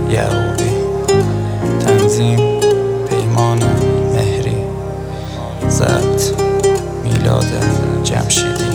یعقوبی. تنظیم پیمان مهری. ضبط میلاد جمشیدی.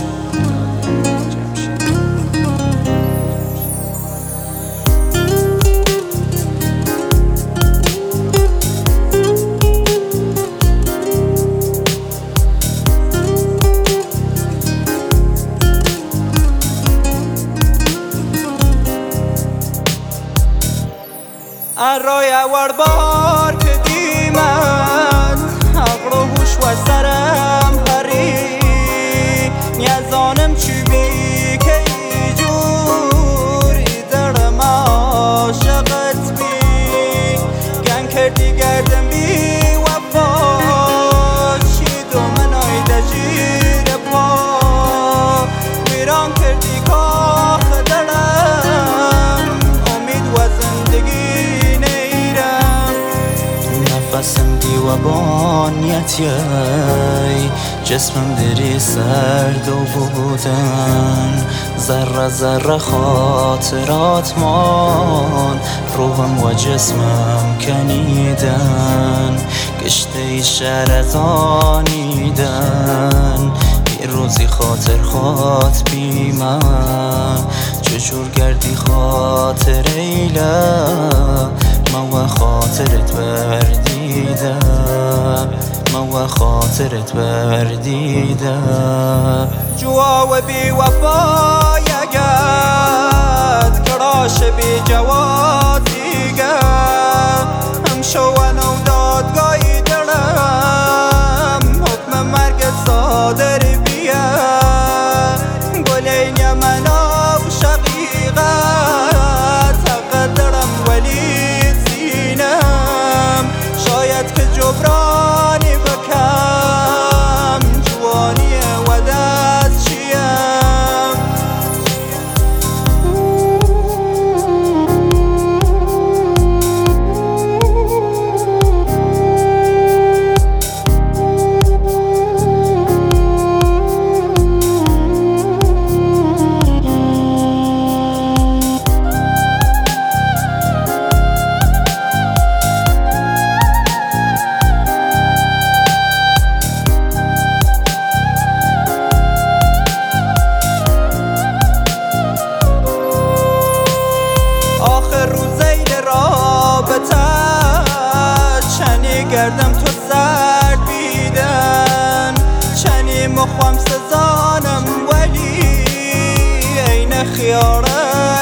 الرای بار که دیمد عقل و هوش و سرم هری نیازانم چی بی که ای جوری درم عاشقت بی گن کردی گردم بی وفا چید و من آیده جیر پا ویران کردی کاخ درم امید و زندگی نفسم دیوابانیتی جسمم دری سرد و بودن ذره ذره خاطرات مان روحم و جسمم کنیدن گشته شهر از آنیدن یه روزی خاطر خات بی من چجور گردی خاطر ایلا ما و خاطرت بردیدم ما و خاطرت بردیدم جوا و بی وفا یگد کراش بی جوازیگه همشو و نو دادگاهی درم حکم مرگت صادر بیه گلین یمنا و شقیقت حق درم ولی شاید که جبرانی بکم جوانی و دست چیم چنی گردم تو سرد بیدن چنی مخوام سزانم ولی این خیارم